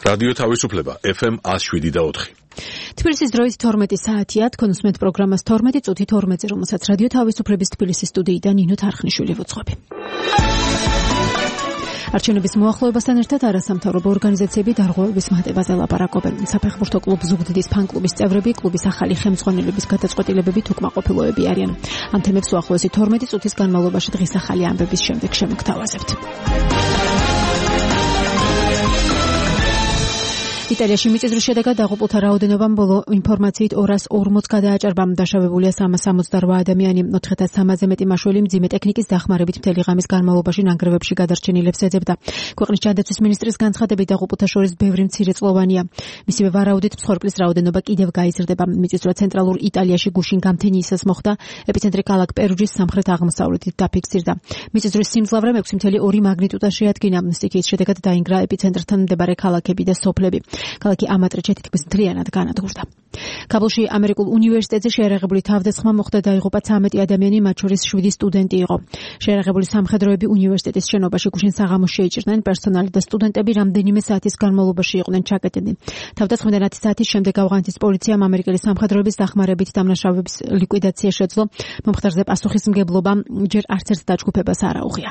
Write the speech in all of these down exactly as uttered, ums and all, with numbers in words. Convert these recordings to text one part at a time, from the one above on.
რადიო თავისუფლება ეფ ემ ათს შვიდი და ოთხი. თბილისის დროით თორმეტი საათია, თქვენ უსმენთ პროგრამას თორმეტი წუთი თორმეტზე, რომელსაც რადიო თავისუფლების თბილისის სტუდიიდან ნინო თარხნიშვილი ვუძღვები. არჩევნების მოახლოებასთან ერთად არასამთავრობო ორგანიზაციები დარღვევების მატებაზე ლაპარაკობენ. საფეხბურთო კლუბ ზუგდიდის ფან-კლუბის წევრები კლუბის ახალი ხელმძღვანელების გადაწყვეტილებებით უკმაყოფილოები არიან. ამ თემებს უახლოესი თორმეტი წუთის განმავლობაში დღის ახალი ამბების შემდეგ შემოგთავაზებთ. იტალიაში მიწისძვრის შედეგად დაღუპულთა რაოდენობამ ბოლო ინფორმაციით ორას ორმოც გადააჭარბა. დაშავებულია სამას სამოცდაოთხ ადამიანი. ოთხ ათას სამასზე მეტი მაშველი მძიმე ტექნიკის დახმარებით მთელი ღამის განმავლობაში ნანგრევებში გადარჩენილებს ეძებდა. ქვეყნის ჯანდაცვის მინისტრის განცხადებით დაღუპულთა შორის ბევრი მცირეწლოვანია. მისივე ვარაუდით მსხვერპლის რაოდენობა კიდევ გაიზრდება. მიწისძვრა ცენტრალურ იტალიაში გუშინ გამთენიისას მოხდა. ეპიცენტრი ქალაქ პერუჯის სამხრეთ-აღმოსავლეთით დაფიქსირდა. მიწისძვრის სიმძლავრე ექვსი კoma ორი მაგნიტუდას შეადგინა. სტიქიის შედეგად დაინგრა ეპიცენტრთან მდებარე ქალაქები და სოფლები. ქალაქი ამატრიჩე თითქმის მთლიანად განადგურდა. კაბულში ამერიკულ უნივერსიტეტზე შეერაღებული თავდასხმა მოხდა, დაიღუპა ცამეტი ადამიანი, მათ შორის შვიდი სტუდენტი იყო. შეერაღებული სამხედროები უნივერსიტეტის შენობაში გუშინ საღამოს შეიჭრნენ. პერსონალი და სტუდენტები რამდენიმე საათის განმავლობაში იყვნენ ჩაკეტილი. თავდასხმიდან ათი საათის შემდეგ ავღანეთის პოლიციამ ამერიკელი სამხედროების დახმარებით დამნაშავეების ლიკვიდაცია შეძლო. მომხდარზე პასუხისმგებლობა ჯერ არც ერთ დაჯგუფებას არ აუღია.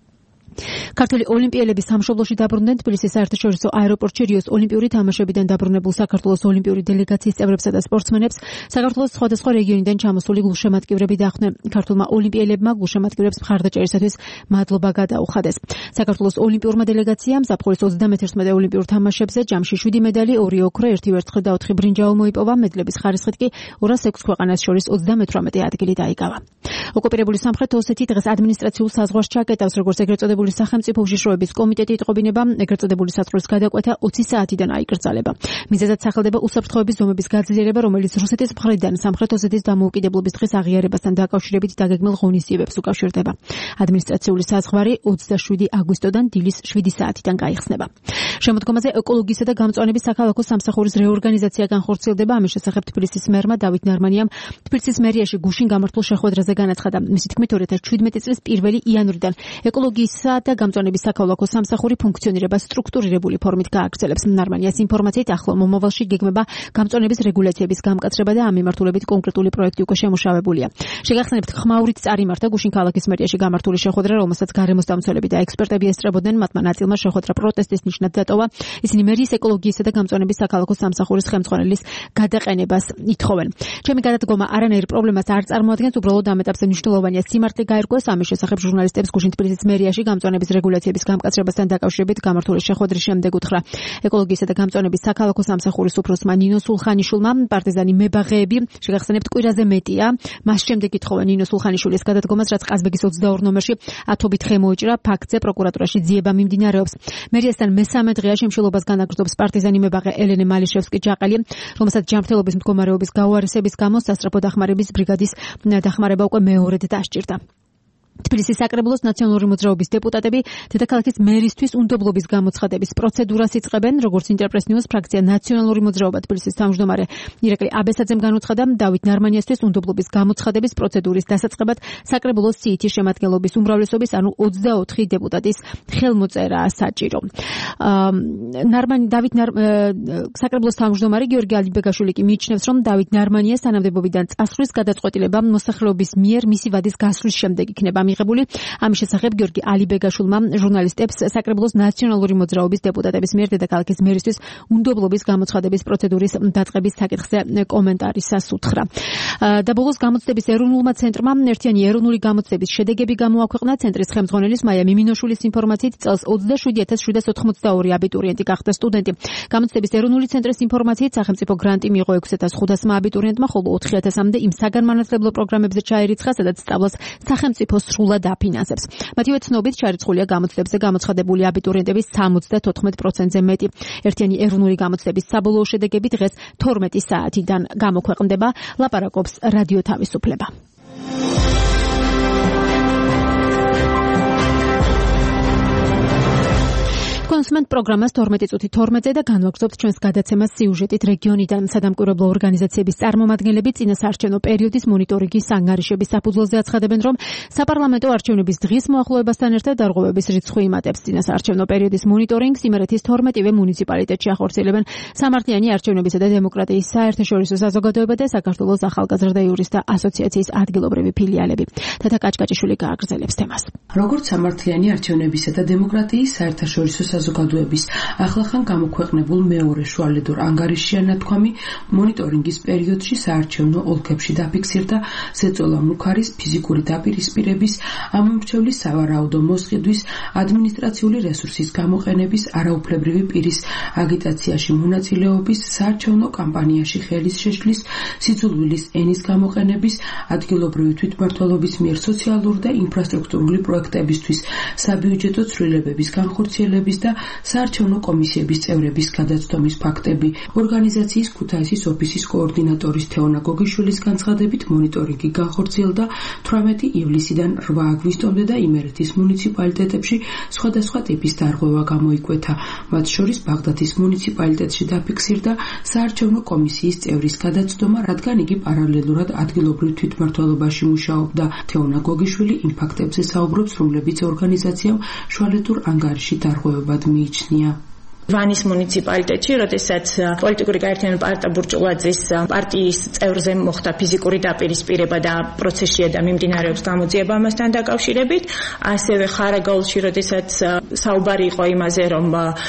ქართული ოლიმპიელები სამშობლოში დაბრუნდნენ. თბილისის საერთაშორისო აეროპორტში რიოს ოლიმპიური თამაშებიდან დაბრუნებულ საქართველოს ოლიმპიური დელეგაციის წევრებსა და სპორტსმენებს საქართველოს სხვადასხვა რეგიონიდან ჩამოსული გულშემატკივრები დახვდნენ. ქართულმა ოლიმპიელებმა გულშემატკივრებს მხარდაჭერისათვის მადლობა გადაუხადეს. საქართველოს ოლიმპიურმა დელეგაციამ ზაფხულის ოცდამეთერთმეტე ოლიმპიურ თამაშებზე ჯამში შვიდი მედალი, ორი ოქრო, ერთი ვერცხლი და ოთხი ბრინჯაო მოიპოვა. მედლების ხარისხით კი ორას ექვს ქვეყანას შორის ოცდამეთვრამეტე ადგილი დაიკავა. ოკუპირებული სამხრეთ ოსეთი დღეს ადმინისტრაციულ საზღვარს ჩაკეტავს, როგორც ეგრეთ წოდებული სახელმწიფო უშიშროების კომიტეტი იტყობინება, ეგრეთ წოდებული საზღვრის გადაკვეთა ოცი საათიდან აიკრძალება. მიზეზად სახელდება უსაფრთხოების ზომების გაძლიერება, რომელიც რუსეთის მხრიდან სამხრეთ ოსეთის დამოუკიდებლობის დღის აღიარებასთან დაკავშირებით დაგეგმილ ღონისძიებებს უკავშირდება. ადმინისტრაციული საზღვარი ოცდაშვიდი აგვისტოდან დილის შვიდი საათიდან გაიხსნება. შემოდგომაზე ეკოლოგიისა და გამწვანების საქალაქო სამსახურის რეორგანიზაცია განხორციელდება. ამის შესახებ თბილისის მერმა დავით ნარმანიამ თბილისის მერიაში გუშინ გამართულ შეხვედრაზე განაცხადა. მისი თქმით ორი ათას შვიდმეტი წლის პირველი იანვრიდან ეკოლოგიისა და გამწვანების საქალაქო სამსახური ფუნქციონირება სტრუქტურირებული ფორმით გააგრძელებს. ნარმანიას ინფორმაციით ახლო მომავალში გეგმება გამწვანების რეგულაციების გამკაცრება და ამ მიმართულებით კონკრეტული პროექტი უკვე შემუშავებულია. შეგახსენებთ, ხმაურით წარიმართა გუშინ ქალაქის მერიაში გამართული შეხვედრა, რომელსაც გარემოსდამცველები და ექსპერტები ესწრებოდნენ. მათმა ნაწილმა შეხვედრა პროტესტის ნიშნად დატოვა. ისინი მერიის ეკოლოგიისა და გამწვანების საქალაქო სამსახურის ხელმძღვანელის გადაყენებას ითხოვენ. ჩემი გადადგომა არანაირ პრობლემას არ წარმოადგენს, უბრალოდ ამ ეტაპზე მნიშვნელოვანია სიმართლე გაერკვეს. ამის შესახებ ჟურნალისტებს გუშინ თბილისის მერიაში გამწვანების რეგულაციების გამკაცრებასთან დაკავშირებით გამართული შეხვედრის შემდეგ უთხრა ეკოლოგიისა და გამწვანების საქალაქო სამსახურის უფროსმა ნინო სულხანიშვილმა. პარტიზანი მებაღეები შეგახსენებთ კვირაზე მეტია. მას შემდეგ ითხოვენ ნინო სულხანიშვილის გადადგომას, რაც ყაზბეგის ოცდაორ ნომერში ათობით ხე მოიჭრა. ფაქტზე პროკურატურაში ძიება მიმდინარეობს. მერიასთან მესამე დღეა შემშილობას განაგრძობს პარტიზანი მებაღე ელენე მალიშევსკი-ჯაყელი, რომელსაც ჯანმრთელობის მდგომარეობის გაუარესების გამო სასწრაფო დახმარების ბრიგადის დახმარება უკვე მეორედ დასჭირდა. თბილისის საკრებულოს ნაციონალური მოძრაობის დეპუტატები დედაქალაქის მერისთვის უნდობლობის გამოცხადების პროცედურას იწყებენ. როგორც ინტერპრეს ნიუს ფრაქცია ნაციონალური მოძრაობა თბილისის თავმჯდომარე ირაკლი აბესაძემ განუცხადა, დავით ნარმანიასთვის უნდობლობის გამოცხადების პროცედურის დასაწყებად საკრებულოს სიითის შემადგენლობის უმრავლესობის, ანუ ოცდაოთხი დეპუტატის ხელმოწერაა საჭირო. ნარმანი დავით საკრებულოს თავმჯდომარე გიორგი ალიბეგაშვილი კი მიიჩნევს, რომ დავით ნარმანიას თანამდებობიდან წასვლის გადაწყვეტილება მოსახლეობის მიერ მისი ვადის გასვლის შემდეგ იქნება მიღებული. ამის შესახებ გიორგი ალიბეგაშვილმა ჟურნალისტებს საკრებულოს ნაციონალური მოძრაობის დეპუტატების მიერ დედაქალაქის მერისთვის უნდობლობის გამოცხადების პროცედურის დაწყების საკითხზე კომენტარისას უთხრა. და ბოლოს გამოცდების ეროვნულმა ცენტრმა ერთიანი ეროვნული გამოცდების შედეგები გამოაქვეყნა. ცენტრის ხელმძღვანელის მაია მიმინოშვილის ინფორმაციით წელს ოცდაშვიდი ათას შვიდას ოთხმოცდაორი აბიტურიენტი გახდა სტუდენტი. გამოცდების ეროვნული ცენტრის ინფორმაციით სახელმწიფო გრანტი მიიღო ექვსი ათას ხუთასმა აბიტურიენტმა, ხოლო ოთხი ათასამდე იმ საგანმანათლებლო პროგრამებზე ჩაერიცხა, სადაც სწავლას სახელმწიფო სრულად აფინანსებს. მათივე ცნობით ჩარიცხულია გამოცდებზე გამოცხადებული აბიტურიენტების სამოცდათოთხმეტ პროცენტზე მეტი. ერთიანი ეროვნული გამოცდების საბოლოო შედეგები დღეს თორმეტი საათიდან გამოქვეყნდება. ლაპარაკობს რადიო თავისუფლება. შევსმენთ პროგრამას თორმეტი წუთი თორმეტზე და განვაგრძობთ ჩვენს გადაცემას სიუჟეტით რეგიონიდან. სადამკვირვებლო ორგანიზაციების წარმომადგენლები წინასაარჩევნო პერიოდის მონიტორინგის ანგარიშების საფუძველზე აცხადებენ, რომ საპარლამენტო არჩევნების დღის მოახლოებასთან ერთად დარღვევების რიცხვი იმატებს. წინასაარჩევნო პერიოდის მონიტორინგს იმერეთის თორმეტივე მუნიციპალიტეტში ახორციელებენ სამართლიანი არჩევნებისა და დემოკრატიის საერთაშორისო საზოგადოება და საქართველოს ახალგაზრდა იურისტთა ასოციაციის ადგილობრივი ფილიალები. თათა კაჭკაჭიშვილი გააგრძელებს თემას. როგორც სამართლიანი არჩევნებისა და დემოკრატიის საერთაშორისო საზოგადოების ახლახან გამოქვეყნებულ მეორე შუალედურ ანგარიშია ნათქვამი, მონიტორინგის პერიოდში საარჩევნო ოლქებში დაფიქსირდა ზეწოლა მუქარის ფიზიკური დაპირისპირების, ამომრჩევლის სავარაუდო მოსყიდვის, ადმინისტრაციული რესურსის გამოყენების, არაუფლებრივი პირის აგიტაციაში მონაწილეობის, საარჩევნო კამპანიაში ხელის შეშლის, სიძულვილის ენის გამოყენების, ადგილობრივი თვითმმართველობის მიერ სოციალური და ინფრასტრუქტურული პროექტებისთვის საბიუჯეტო ცვლილებების განხორციელების და საარჩევნო კომისიების წევრების გადაცდომის ფაქტები. ორგანიზაციის ქუთაისის ოფისის კოორდინატორის თეონა გოგიშვილის განცხადებით, მონიტორინგი განხორციელდა თვრამეტი ივლისიდან რვა აგვისტომდე და იმერეთის მუნიციპალიტეტებში სხვადასხვა ტიპის დარღვევა გამოიკვეთა. მათ შორის ბაღდათის მუნიციპალიტეტში დაფიქსირდა საარჩევნო კომისიის წევრის გადაცდომა, რადგან იგი პარალელურად ადგილობრივ თვითმმართველობაში მუშაობდა. თეონა გოგიშვილი იმ ფაქტებზე საუბრობს, რომლებიც ორგანიზაციამ შუალედურ ანგარიში დარღვევებად მიიჩნია. ვანის მუნიციპალიტეტში, როდესაც პოლიტიკური გაერთიანება პარტა ბურჭულაძის პარტიის წევრზე მოხდა ფიზიკური დაპირისპირება და პროცესია და მიმდინარეობს გამოძიება ამასთან დაკავშირებით, ასევე ხარაგაულში, როდესაც საუბარი იყო იმაზე, რომ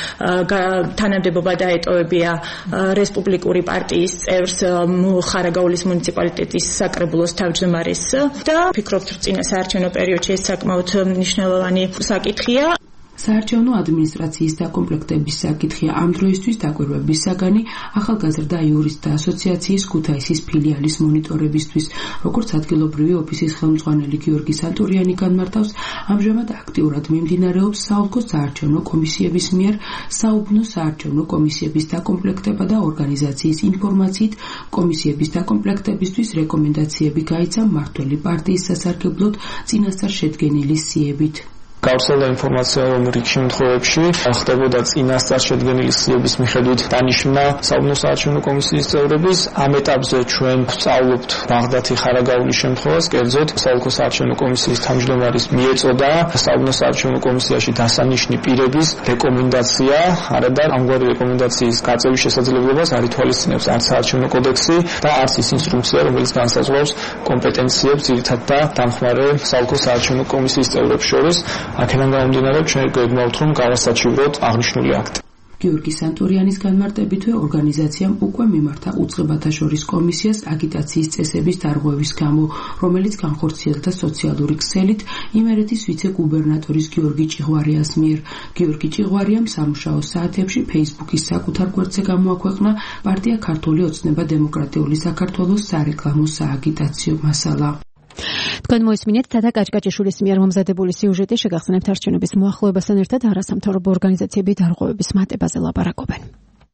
თანამდებობა დაეტოვებია რესპუბლიკური პარტიის წევრს ხარაგაულის მუნიციპალიტეტის საკრებულოს თავმჯდომარეს და ვფიქრობთ, რომ წინა საარჩევნო პერიოდში ეს საკმაოდ მნიშვნელოვანი საკითხია. საარჩევნო ადმინისტრაციის დაკომპლექტების საკითხია ამ დროისთვის დაკვირვების საგანი ახალგაზრდა იურისტთა ასოციაციის ქუთაისის ფილიალის მონიტორებისთვის. როგორც ადგილობრივი ოფისის ხელმძღვანელი გიორგი სანტურიანი განმარტავს, ამჟამად აქტიურად მიმდინარეობს საოლქო საარჩევნო კომისიების მიერ საუბნო საარჩევნო კომისიების დაკომპლექტება და ორგანიზაციის ინფორმაციით კომისიების დაკომპლექტებისთვის რეკომენდაციები გაიცა მმართველი პარტიის სასარგებლოდ წინასწარ შედგენილი სიებით. გავრცელდა ინფორმაცია, რომ რიგ შემთხვევებში ხდებოდა წინასწარ შედგენილი სიების მიხედვით დანიშვნა საუბნო საარჩევნო კომისიის წევრების. ამ ეტაპზე ჩვენ ვსწავლობთ ბაღდათი ხარაგაულის შემთხვევას, კერძოდ საოლქო საარჩევნო კომისიის თავმჯდომარის მიეწოდა საუბნო საარჩევნო კომისიაში დასანიშნი პირების რეკომენდაცია, არადა ამგვარი რეკომენდაციის გაწევის შესაძლებლობას არ ითვალისწინებს არც საარჩევნო კოდექსი და არც ის ინსტრუქცია, რომელიც განსაზღვრავს კომპეტენციებს ძირითადად და დამხმარე საოლქო საარჩევნო კომისიის წევრებს შორის. აქედან გამომდინარე, ჩვენ გვეგმავთ, რომ გავასაჩივროთ აღნიშნული აქტი. გიორგი სანტურიანის განმარტებითვე ორგანიზაციამ უკვე მიმართა უწყებათა შორის კომისიას აგიტაციის წესების დარღვევის გამო, რომელიც განხორციელდა სოციალური ქსელით იმერეთის ვიცე-გუბერნატორის გიორგი ჭიღვარიას მიერ. გიორგი ჭიღვარიამ სამუშაო საათებში ფეისბუქის საკუთარ გვერდზე გამოაქვეყნა პარტია ქართული ოცნება დემოკრატიული საქართველოს სარეკლამო სააგიტაციო მასალა. თქვენ მოისმინეთ თათა კაჭკაჭიშვილის მიერ მომზადებული სიუჟეტი. შეგახსენებთ, არჩევნების მოახლოებასთან ერთად არასამთავრობო ორგანიზაციები დარღვევების მატებაზე ლაპარაკობენ.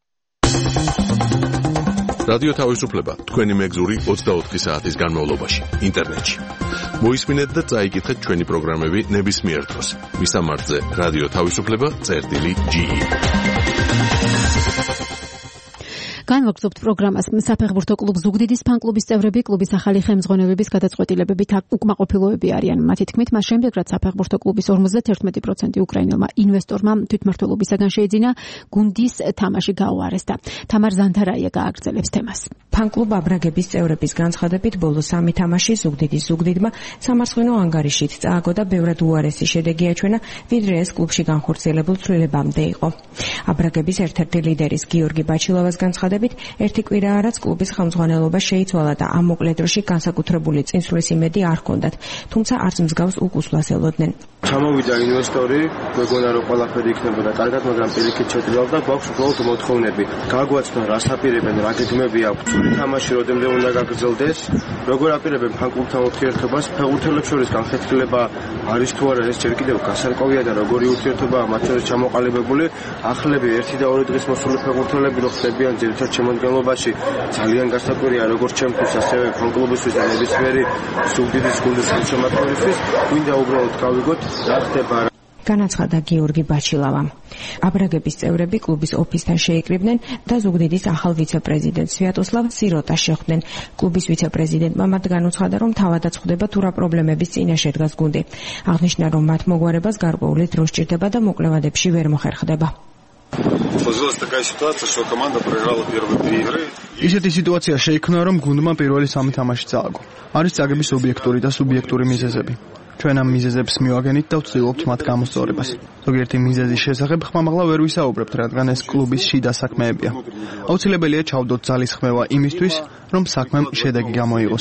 რადიო თავისუფლება თქვენი მეგზური ოცდაოთხი საათის განმავლობაში ინტერნეტში. მოისმინეთ და წაიკითხეთ ჩვენი პროგრამები ნებისმიერ დროს. მისამართზე რადიო თავისუფლება წერტილი ჯი ი. განვაგრძობთ პროგრამას. საფეხბურთო კლუბ ზუგდიდის ფან-კლუბის წევრები კლუბის ახალი ხელმძღვანელების გადაწყვეტილებებით უკმაყოფილოები არიან. მათი თქმით, მას შემდეგ, რაც საფეხბურთო კლუბის ორმოცდათერთმეტი პროცენტი უკრაინელმა ინვესტორმა თვითმმართველობისაგან შეიძინა, გუნდის თამაში გაუარესდა. თამარ ზანთარაია გააგრძელებს თემას. ფან-კლუბ აბრაგების წევრების განცხადებით, ბოლო სამი თამაში ზუგდიდის ზუგდიდმა სამარცხვინო ანგარიშით წააგო და ბევრად უარესი შედეგი აჩვენა, ვიდრე ეს კლუბში განხორციელებულ ცვლილებამდე იყო. აბრაგების ერთ-ერთი ლიდერის გიორგი ბაჩილავას განცხადებით, ერთი კვირაა, რაც კლუბის ხელმძღვანელობა შეიცვალა და ამ მოკლე დროში განსაკუთრებული წინსვლის იმედი არ ჰქონდათ, თუმცა არც მსგავს უკუსვლას ელოდნენ. ჩამოვიდა ინვესტორი, მეგონა რომ ყველაფერი იქნებოდა კარგად, მაგრამ პირიქით შეძლებდა, გვაქვს უბრალოდ მოთხოვნები. გაგვაცნო, რას აპირებენ, რა გეგმები აქვთ, თამაში როდემდე უნდა გაგრძელდეს, როგორ აპირებენ ფან-კლუბთან ურთიერთობას, ფეხბურთელებს შორის განხეთქილება არის თუ არა, ეს ჯერ კიდევ გასარკვევია და როგორი ურთიერთობაა მათ შორის ჩამოყალიბებული. ახლები ერთი და ორი დღის მოსული ფეხბურთელები რო ხდებიან ძირითადად შემოდგენლობაში, ძალიან გასაკვირია როგორც ჩემთვის, ასევე ფან-კლუბისთვის და ნებისმიერი ზუგდიდის გუნდის შემოქმედებისთვის. გვინდა უბრალოდ გავიგოთ რა ხდება. განაცხადა გიორგი ბაჩილავამ. აბრაგების წევრები კლუბის ოფისთან შეიკრიბნენ და ზუგდიდის ახალ ვიცე-პრეზიდენტ სვიატოსლავ სიროტას შეხვდნენ. კლუბის ვიცე-პრეზიდენტმა მათ განუცხადა, რომ თავადაც ხვდება თუ რა პრობლემების წინაშე დგას გუნდი. აღნიშნა, რომ მათ მოგვარებას გარკვეული დრო სჭირდება და მოკლევადებში ვერ მოხერხდება. Сложилась такая ситуация, что команда проиграла первые три игры. ისეთი სიტუაცია შეიქმნა, რომ გუნდმა პირველი სამი თამაში წააგო. არის წაგების ობიექტური და სუბიექტური მიზეზები. ჩვენ ამ მიზეზებს მივაგენით და ვცდილობთ მათ გამოსწორებას. ზოგიერთი მიზეზის შესახებ ხმამაღლა ვერ ვისაუბრებთ, რადგან ეს კლუბის შიდა საქმეებია. აუცილებელია ჩავდოთ ძალისხმევა იმისთვის, რომ საქმემ შედეგი გამოიღოს.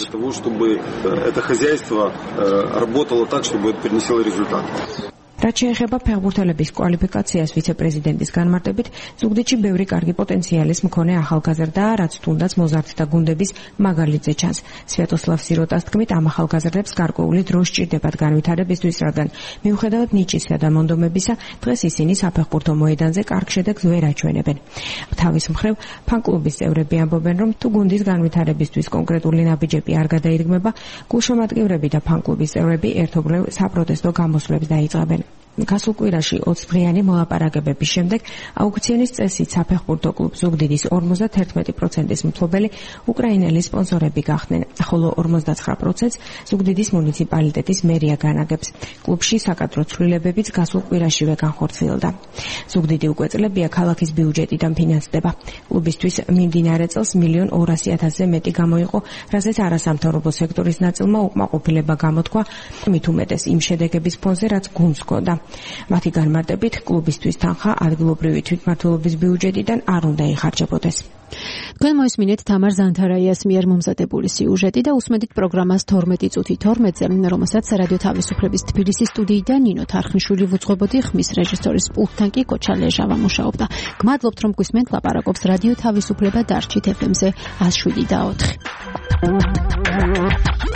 Это хозяйство работало так, чтобы это принесло результат. რაც შეეხება ფეხბურთელების კვალიფიკაციას ვიცე-პრეზიდენტის განმარტებით, ზუგდიდში ბევრი კარგი პოტენციალის მქონე ახალგაზრდაა, რაც თუნდაც მოზარდთა გუნდების მაგალითზე ჩანს. სვიატოსლავ სიროტას თქმით, ამ ახალგაზრდებს გარკვეული დრო სჭირდებათ განვითარებისთვის, რადგან მიუხედავად ნიჭისა და მონდომებისა, დღეს ისინი საფეხბურთო მოედანზე კარგ შედეგს ვერ აჩვენებენ. თავის მხრივ, ფან-კლუბის წევრები ამბობენ, რომ თუ გუნდის განვითარებისთვის კონკრეტული ნაბიჯები არ გადაირგმება, გულშემატკივრები და ფან-კლუბის წევრები ერთობლივ საპროტესტო გამოსვლებს დაიწყებენ. გასულ კვირაში ოცი დღიანი მოლაპარაკებების შემდეგ აუქციონის წესით საფეხბურთო კლუბ ზუგდიდის ორმოცდაერთმეტი პროცენტის მფლობელი უკრაინელი სპონსორები გახდნენ, ხოლო ორმოცდაცხრა პროცენტს ზუგდიდის მუნიციპალიტეტის მერია განაგებს. კლუბში საკადრო ცვლილებებიც გასულ კვირაშივე განხორციელდა. ზუგდიდი უკვე წლებია ქალაქის ბიუჯეტიდან ფინანსდება. კლუბისთვის მიმდინარე წელს მილიონ ორასი ათასზე მეტი გამოიყო, რაზეც არასამთავრობო სექტორის ნაწილმა უკმაყოფილება გამოთქვა, მით უმეტეს იმ შედეგების ფონზე, რაც გუნდს ჰქონდა. მათი განმარტებით, კლუბისთვის თანხა ადგილობრივი თვითმმართველობის ბიუჯეტიდან არ უნდა იხარჯებოდეს. თქვენ მოისმინეთ თამარ ზანთარაიას მიერ მომზადებული სიუჟეტი და უსმენთ პროგრამას თორმეტი წუთი თორმეტზე, რომელსაც რადიო თავისუფლების თბილისის სტუდიიდან ნინო თარხნიშვილი ვუძღვებოდი, ხმის რეჟისორის პულტთან კი კოჩა ლეჟავა მუშაობდა. გმადლობთ, რომ გვისმენთ, ლაპარაკობს რადიო თავისუფლება დარჩით ეფ ემზე ათს შვიდ და ოთხი.